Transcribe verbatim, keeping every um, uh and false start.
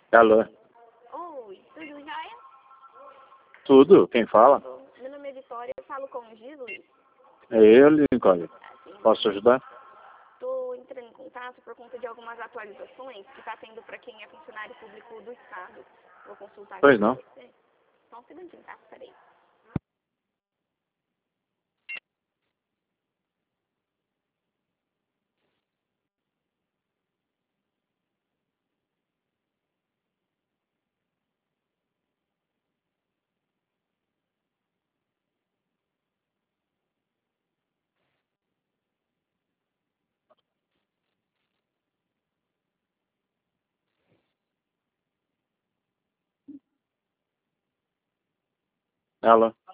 Alô? Oi, tudo jóia? Tudo? Quem fala? Meu nome é Vitória, eu falo com o G, Luiz. É eu, Nicole. Assim, Posso te ajudar? estou entrando em contato por conta de algumas atualizações que está tendo para quem é funcionário público do Estado. Vou consultar aqui Pois com não. você. Só um segundinho, tá? Peraí. Alô?